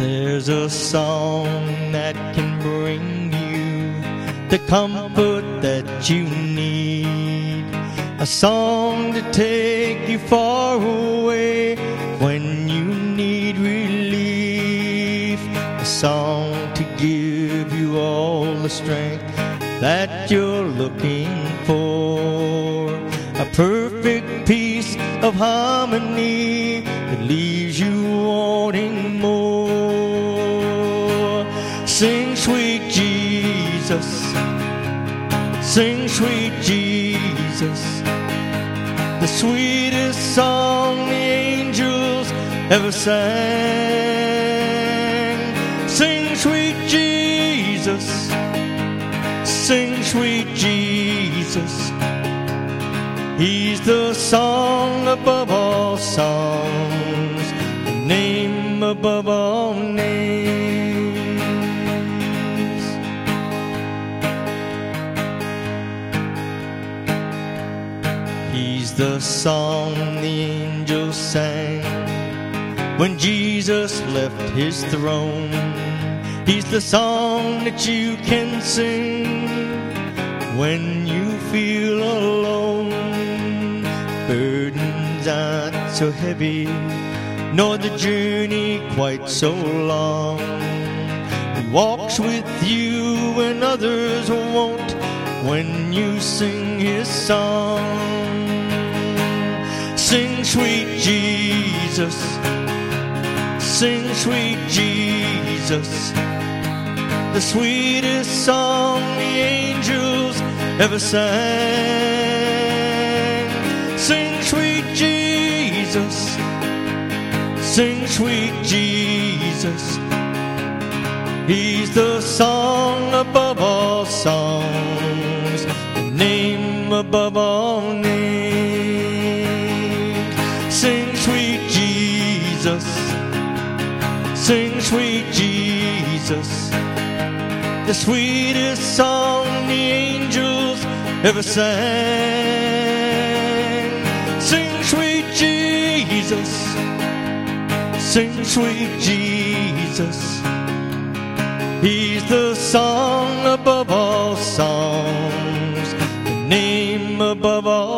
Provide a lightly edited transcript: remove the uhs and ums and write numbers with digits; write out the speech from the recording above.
There's a song that can bring you the comfort that you need, a song to take you far away when you need relief, a song to give you all the strength that you're looking for, a perfect piece of harmony that leaves you wanting more. Sing, sweet Jesus, sing, sweet Jesus, the sweetest song the angels ever sang. Sing, sweet Jesus, sing, sweet Jesus, He's the song above all songs, the name above all names. He's the song the angels sang when Jesus left His throne. He's the song that you can sing when you feel alone. Burdens aren't so heavy, nor the journey quite so long. He walks with you when others won't, when you sing His song. Sing, sweet Jesus, sing, sweet Jesus, the sweetest song the angels ever sang. Sing, sweet Jesus, sing, sweet Jesus, He's the song above all songs, the name above all names. Sing, sweet Jesus, sing, sweet Jesus, the sweetest song the angels ever sang. Sing, sweet Jesus, sing, sweet Jesus, He's the song above all songs, the name above all